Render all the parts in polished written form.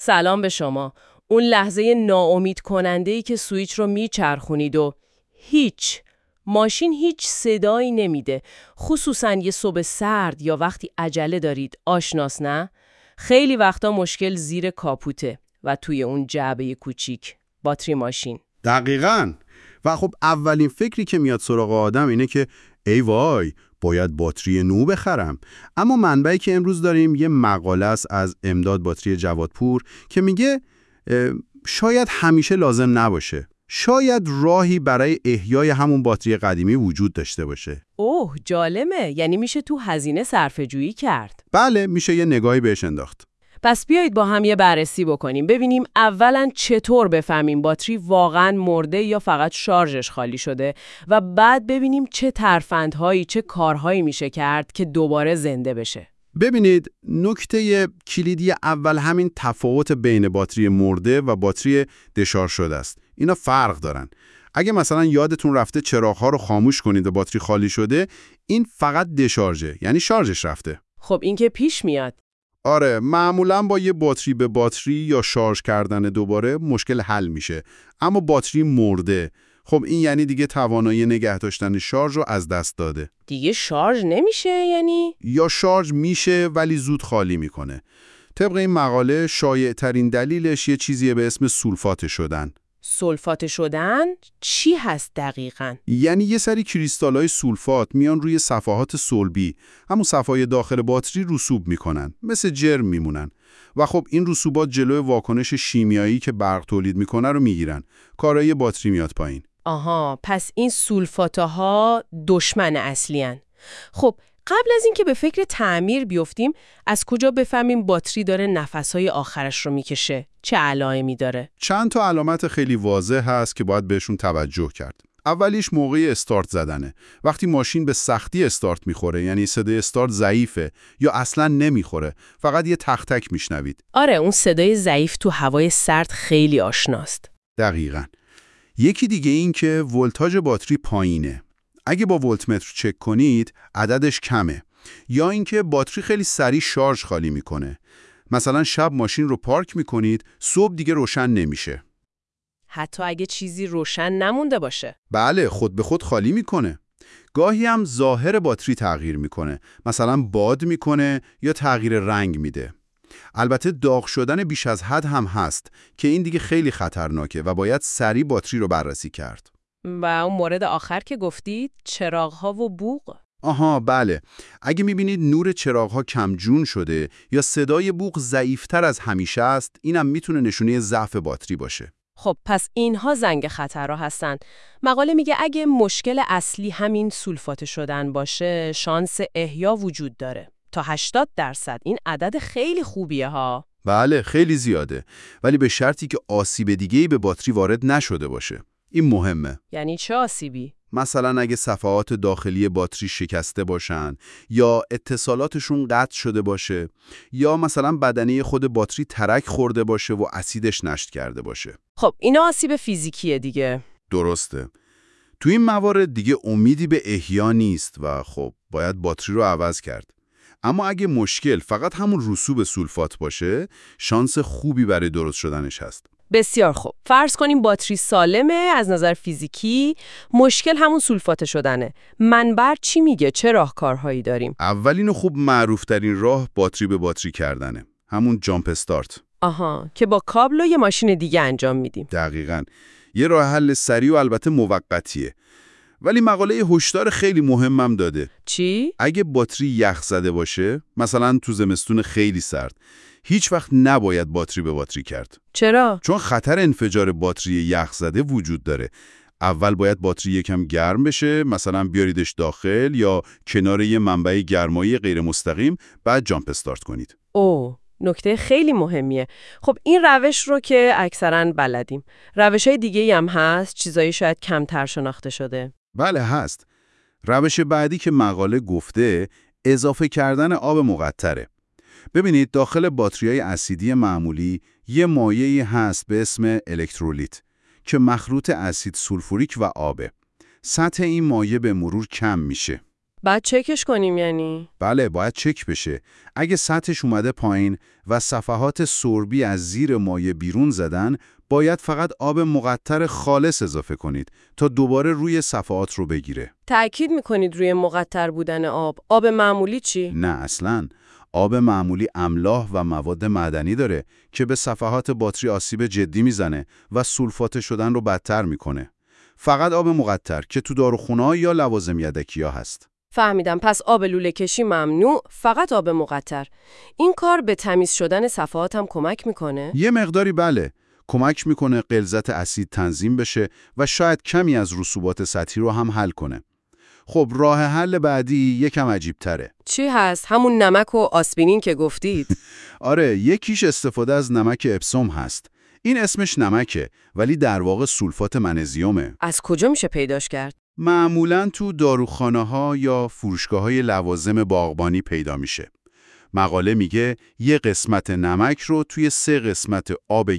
سلام به شما. اون لحظه ناامید کننده‌ای که سویچ رو میچرخونید و ماشین هیچ صدایی نمیده. خصوصاً یه صبح سرد یا وقتی عجله دارید. آشناس نه؟ خیلی وقتا مشکل زیر کاپوته و توی اون جعبه کوچیک باتری ماشین. دقیقاً. و خب اولین فکری که میاد سراغ آدم اینه که ای وای باید باتری نو بخرم. اما منبعی که امروز داریم یه مقاله است از امداد باتری جوادپور که میگه شاید همیشه لازم نباشه. شاید راهی برای احیای همون باتری قدیمی وجود داشته باشه. اوه جالبه. یعنی میشه تو هزینه صرفه‌جویی کرد. بله، میشه یه نگاهی بهش انداخت. پس بیایید با هم یه بررسی بکنیم. ببینیم اولاً چطور بفهمیم باتری واقعاً مرده یا فقط شارژش خالی شده و بعد ببینیم چه ترفندهایی، چه کارهایی میشه کرد که دوباره زنده بشه. ببینید، نکته کلیدی اول همین تفاوت بین باتری مرده و باتری دشارژ شده است. اینا فرق دارن. اگه مثلا یادتون رفته چراغ‌ها رو خاموش کنید و باتری خالی شده، این فقط دشارژه، یعنی شارژش رفته. خب این که پیش میاد. آره، معمولاً با یه باتری به باتری یا شارژ کردن دوباره مشکل حل میشه. اما باتری مرده، خب این یعنی دیگه توانایی نگه داشتن شارژ رو از دست داده. دیگه شارژ نمیشه یعنی؟ یا شارژ میشه ولی زود خالی میکنه. طبق این مقاله شایع ترین دلیلش یه چیزیه به اسم سولفات شدن. سولفات شدن؟ چی هست دقیقاً؟ یعنی یه سری کریستالای سولفات میان روی صفحات صلبی، همون صفحای داخل باتری رسوب میکنن، مثل جرم میمونن. و خب این رسوبات جلوی واکنش شیمیایی که برق تولید میکنه رو میگیرن. کارایی باتری میاد پایین. آها، پس این سولفاتاها دشمن اصلی هن. خب قبل از اینکه به فکر تعمیر بیفتیم، از کجا بفهمیم باتری داره نفسهای آخرش رو میکشه؟ چه علائمی داره؟ چند تا علامت خیلی واضح هست که باید بهشون توجه کرد. اولیش موقع استارت زدنه. وقتی ماشین به سختی استارت میخوره، یعنی صدای استارت ضعیفه یا اصلا نمیخوره، فقط یه تک تک میشنوید. آره، اون صدای ضعیف تو هوای سرد خیلی آشناست. دقیقاً. یکی دیگه این که ولتاژ باتری پایینه. اگه با ولتمتر چک کنید عددش کمه. یا اینکه باتری خیلی سریع شارژ خالی میکنه. مثلا شب ماشین رو پارک میکنید، صبح دیگه روشن نمیشه. حتی اگه چیزی روشن نمونده باشه. بله، خود به خود خالی میکنه. گاهی هم ظاهر باتری تغییر میکنه. مثلا باد میکنه یا تغییر رنگ میده. البته داغ شدن بیش از حد هم هست که این دیگه خیلی خطرناکه و باید سریع باتری رو بررسی کرد. و اون مورد آخر که گفتید، چراغ‌ها و بوق. آها بله، اگه میبینید نور چراغ‌ها کمجون شده یا صدای بوق ضعیف‌تر از همیشه است، اینم میتونه نشونه ضعف باتری باشه. خب پس اینها زنگ خطرها هستن. مقاله میگه اگه مشکل اصلی همین سولفات شدن باشه، شانس احیا وجود داره. تا 80%. این عدد خیلی خوبیه ها. بله، خیلی زیاده. ولی به شرطی که آسیب دیگه‌ای به باتری وارد نشده باشه. این مهمه. یعنی چه آسیبی؟ مثلا اگه صفحات داخلی باتری شکسته باشن یا اتصالاتشون قطع شده باشه یا مثلا بدنه خود باتری ترک خورده باشه و اسیدش نشت کرده باشه. خب اینا آسیب فیزیکیه دیگه. درسته. تو این موارد دیگه امیدی به احیا نیست و خب باید باتری رو عوض کرد. اما اگه مشکل فقط همون رسوب سولفات باشه، شانس خوبی برای درست شدنش هست. بسیار خوب. فرض کنیم باتری سالمه از نظر فیزیکی، مشکل همون سولفات شدنه. منبع چی میگه؟ چه راهکارهایی داریم؟ اولین و خوب معروفترین راه باتری به باتری کردنه. همون جامپ استارت. آها، که با کابل و یه ماشین دیگه انجام میدیم. دقیقاً. یه راه حل سریع و البته موقتیه. ولی مقاله هشدار خیلی مهمم داده. چی؟ اگه باتری یخ زده باشه، مثلا تو زمستون خیلی سرد، هیچ وقت نباید باتری به باتری کرد. چرا؟ چون خطر انفجار باتری یخ زده وجود داره. اول باید باتری یکم گرم بشه، مثلا بیاریدش داخل یا کنار یه منبع گرمایی غیر مستقیم، بعد جامپ استارت کنید. نکته خیلی مهمیه. خب این روش رو که اکثرا بلدیم. روش‌های دیگه‌ای هم هست، چیزایی شاید کمتر شناخته شده. بله هست. روش بعدی که مقاله گفته اضافه کردن آب مقطره. ببینید داخل باتری‌های اسیدی معمولی یه مایعی هست به اسم الکترولیت که مخلوط اسید سولفوریک و آبه. سطح این مایع به مرور کم میشه. بعد چکش کنیم یعنی؟ بله، باید چک بشه. اگه سطحش اومده پایین و صفحات سربی از زیر مایع بیرون زدن، باید فقط آب مقطر خالص اضافه کنید تا دوباره روی صفحات رو بگیره. تأکید میکنید روی مقطر بودن آب. آب معمولی چی؟ نه اصلاً. آب معمولی املاح و مواد معدنی داره که به صفحات باتری آسیب جدی میزنه و سولفات شدن رو بدتر میکنه. فقط آب مقطر که تو داروخونه‌ها یا لوازم یدکی‌ها هست. فهمیدم. پس آب لوله کشی ممنوع، فقط آب مقطر. این کار به تمیز شدن صفحات هم کمک میکنه؟ یه مقداری بله. کمک میکنه غلظت اسید تنظیم بشه و شاید کمی از رسوبات سطحی رو هم حل کنه. خب راه حل بعدی یکم عجیب تره. چی هست؟ همون نمک و آسپرین که گفتید. آره، یکیش استفاده از نمک اپسوم هست. این اسمش نمکه ولی در واقع سولفات منزیومه. از کجا میشه پیداش کرد؟ معمولاً تو داروخانه‌ها یا فروشگاه‌های لوازم باغبانی پیدا میشه. مقاله میگه یه قسمت نمک رو توی 3 قسمت آب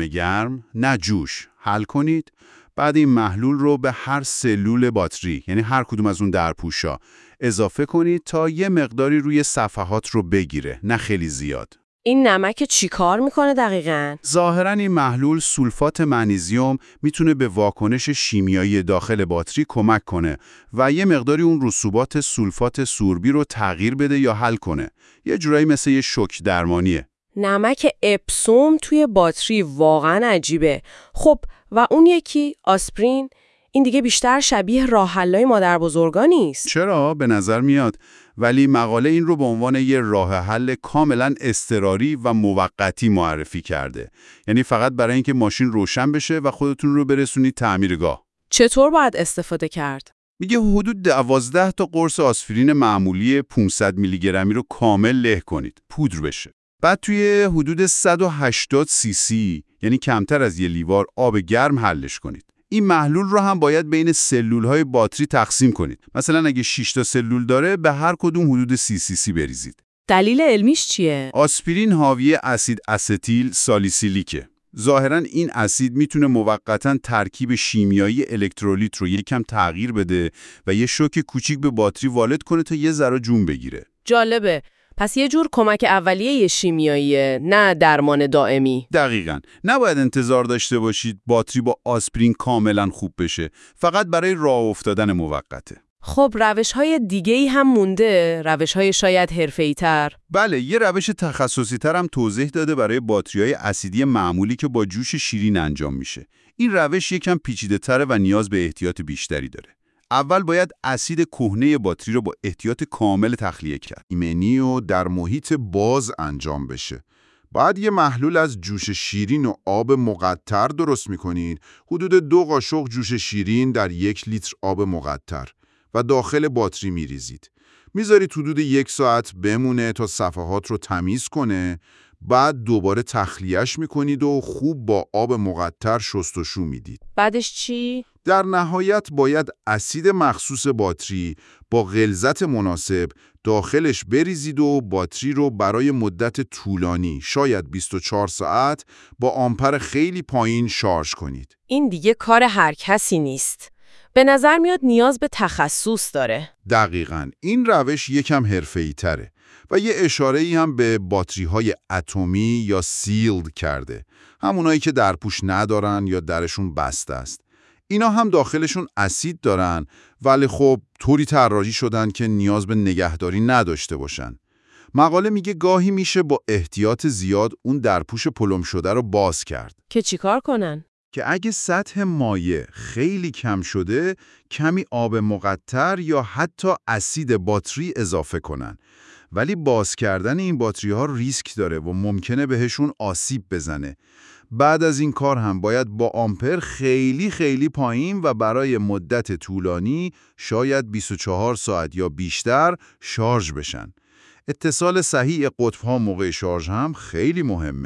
گرم نه جوش حل کنید. بعد این محلول رو به هر سلول باتری، یعنی هر کدوم از اون درپوشا، اضافه کنید تا یه مقداری روی صفحات رو بگیره، نه خیلی زیاد. این نمک چی کار میکنه دقیقاً؟ ظاهراً این محلول سولفات منیزیم میتونه به واکنش شیمیایی داخل باتری کمک کنه و یه مقداری اون رسوبات سولفات سربی رو تغییر بده یا حل کنه. یه جورایی مثل یه شوک درمانیه. نمک اپسوم توی باتری واقعاً عجیبه. خب و اون یکی آسپرین، این دیگه بیشتر شبیه راه حلای مادر بزرگا نیست؟ چرا؟ به نظر میاد. ولی مقاله این رو به عنوان یه راه حل کاملا اضطراری و موقتی معرفی کرده. یعنی فقط برای اینکه ماشین روشن بشه و خودتون رو برسونید تعمیرگاه. چطور باید استفاده کرد؟ میگه حدود 12 تا قرص آسپرین معمولی 500 میلی گرمی رو کامل له کنید، پودر بشه. بعد توی حدود 180 سی سی، یعنی کمتر از یه لیوار آب گرم حلش کنید. این محلول رو هم باید بین سلول‌های باتری تقسیم کنید. مثلا اگه 6 تا سلول داره به هر کدوم حدود 30 سی سی بریزید. دلیل علمیش چیه؟ آسپرین حاوی اسید استیل سالیسیلیکه. ظاهراً این اسید میتونه موقتاً ترکیب شیمیایی الکترولیت رو یکم تغییر بده و یه شوک کوچیک به باتری وارد کنه تا یه ذره جون بگیره. جالبه. پس یه جور کمک اولیه شیمیاییه، نه درمان دائمی. دقیقاً. نباید انتظار داشته باشید باتری با آسپرین کاملاً خوب بشه. فقط برای راه افتادن موقته. خب روش‌های دیگه‌ای هم مونده، روش‌های شاید حرفه‌ای‌تر. بله، یه روش تخصصی‌تر هم توضیح داده برای باتری‌های اسیدی معمولی که با جوش شیرین انجام میشه. این روش یکم پیچیده‌تره و نیاز به احتیاط بیشتری داره. اول باید اسید کهنه باتری رو با احتیاط کامل تخلیه کرد. ایمنی و در محیط باز انجام بشه. بعد یه محلول از جوش شیرین و آب مقطر درست می‌کنید. حدود 2 قاشق جوش شیرین در 1 لیتر آب مقطر و داخل باتری می‌ریزید. میذارید حدود 1 ساعت بمونه تا صفحات رو تمیز کنه. بعد دوباره تخلیهش میکنید و خوب با آب مقطر شستشو میدید. بعدش چی؟ در نهایت باید اسید مخصوص باتری با غلظت مناسب داخلش بریزید و باتری رو برای مدت طولانی، شاید 24 ساعت، با آمپر خیلی پایین شارژ کنید. این دیگه کار هر کسی نیست. به نظر میاد نیاز به تخصص داره. دقیقاً. این روش یکم حرفه‌ای تره و یه اشاره‌ای هم به باتری‌های اتمی یا سیلد کرده. همونایی که درپوش ندارن یا درشون بسته است. اینا هم داخلشون اسید دارن ولی خب طوری طراحی شدن که نیاز به نگهداری نداشته باشن. مقاله میگه گاهی میشه با احتیاط زیاد اون درپوش پلم شده رو باز کرد. که چیکار کنن؟ که اگه سطح مایع خیلی کم شده، کمی آب مقطر یا حتی اسید باتری اضافه کنن. ولی باز کردن این باتری ها ریسک داره و ممکنه بهشون آسیب بزنه. بعد از این کار هم باید با آمپر خیلی خیلی پایین و برای مدت طولانی، شاید 24 ساعت یا بیشتر، شارژ بشن. اتصال صحیح قطب‌ها موقع شارژ هم خیلی مهمه.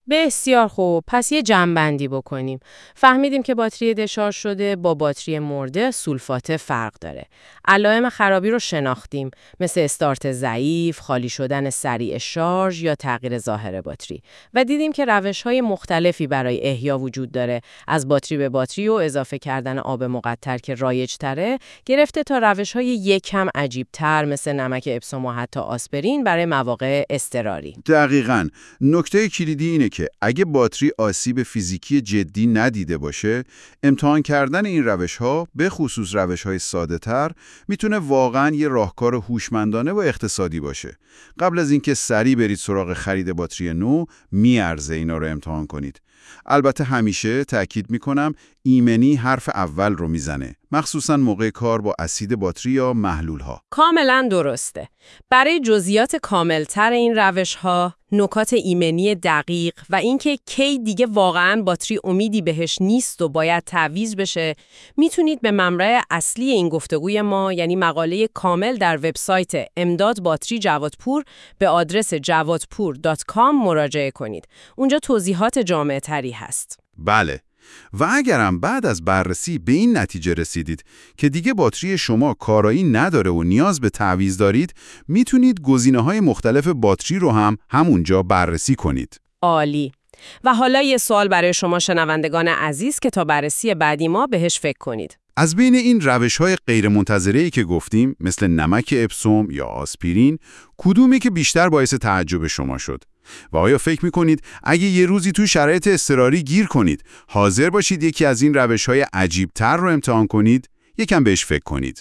بسیار خوب، پس یه جمع‌بندی بکنیم. فهمیدیم که باتری دشارژ شده با باتری مرده سولفات فرق داره. علائم خرابی رو شناختیم، مثل استارت ضعیف، خالی شدن سریع شارژ یا تغییر ظاهر باتری. و دیدیم که روش‌های مختلفی برای احیا وجود داره، از باتری به باتری و اضافه کردن آب مقطر که رایج‌تره، گرفته تا روش‌های یکم عجیب‌تر مثل نمک اپسوم و حتی آسپرین برای مواقع اضطراری. دقیقاً. نکته کلیدی اینه که اگه باتری آسیب فیزیکی جدی ندیده باشه، امتحان کردن این روش‌ها، به خصوص روش‌های ساده‌تر، میتونه واقعاً یه راهکار هوشمندانه و اقتصادی باشه. قبل از اینکه سریع برید سراغ خرید باتری نو، میارزه اینا رو امتحان کنید. البته همیشه تأکید میکنم ایمنی حرف اول رو میزنه، مخصوصاً موقع کار با اسید باتری یا محلول‌ها. کاملا درسته. برای جزئیات کاملتر این روش‌ها، نکات ایمنی دقیق و اینکه کی دیگه واقعاً باتری امیدی بهش نیست و باید تعویض بشه، میتونید به منبع اصلی این گفتگوی ما، یعنی مقاله کامل در وبسایت امداد باتری جوادپور به آدرس jawadpur.com مراجعه کنید. اونجا توضیحات جامع‌تری هست. بله. و اگرم بعد از بررسی به این نتیجه رسیدید که دیگه باتری شما کارایی نداره و نیاز به تعویض دارید، میتونید گزینه‌های مختلف باتری رو هم همونجا بررسی کنید. عالی. و حالا یه سوال برای شما شنوندگان عزیز که تا بررسی بعدی ما بهش فکر کنید. از بین این روش‌های غیرمنتظره‌ای که گفتیم، مثل نمک اپسوم یا آسپرین، کدومی که بیشتر باعث تعجب شما شد؟ و آیا فکر می‌کنید اگه یه روزی تو شرایط اضطراری گیر کنید، حاضر باشید یکی از این روش‌های عجیب‌تر رو امتحان کنید؟ یکم بهش فکر کنید.